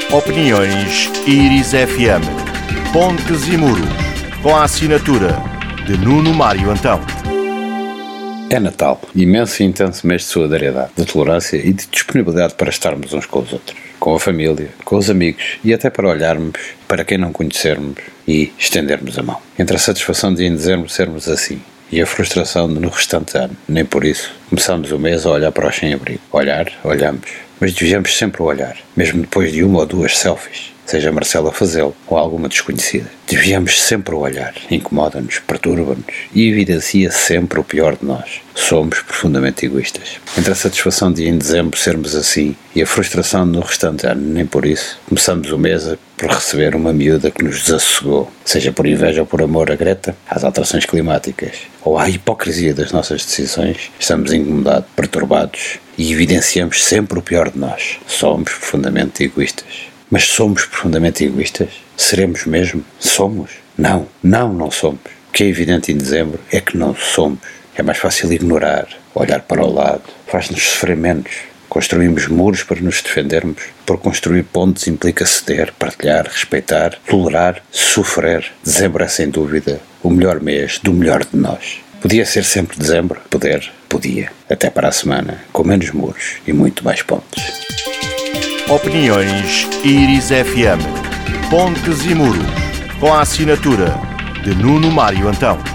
Opiniões Íris FM. Pontes e muros, com a assinatura de Nuno Mário Antão. É Natal, imenso e intenso mês de solidariedade, de tolerância e de disponibilidade para estarmos uns com os outros, com a família, com os amigos e até para olharmos para quem não conhecermos e estendermos a mão. Entre a satisfação de em dezembro sermos assim e a frustração de no restante ano, nem por isso, começamos o mês a olhar para os sem-abrigo. Olhamos, mas desviamos sempre o olhar, mesmo depois de uma ou duas selfies, seja Marcelo a fazê-lo ou alguma desconhecida. Desviamos sempre o olhar, incomoda-nos, perturba-nos e evidencia sempre o pior de nós. Somos profundamente egoístas. Entre a satisfação de em dezembro sermos assim e a frustração no restante ano, nem por isso, começamos o mês por receber uma miúda que nos desassossegou, seja por inveja ou por amor a Greta, às alterações climáticas ou à hipocrisia das nossas decisões. Estamos incomodados, perturbados e evidenciamos sempre o pior de nós. Somos profundamente egoístas. Mas somos profundamente egoístas? Seremos mesmo? Somos? Não somos. O que é evidente em dezembro é que não somos. É mais fácil ignorar, olhar para o lado, faz-nos sofrer menos. Construímos muros para nos defendermos. Por construir pontes implica ceder, partilhar, respeitar, tolerar, sofrer. Dezembro é sem dúvida o melhor mês do melhor de nós. Podia ser sempre dezembro? Podia. Até para a semana, com menos muros e muito mais pontes. Opiniões Íris FM. Pontes e muros, com a assinatura de Nuno Mário Antão.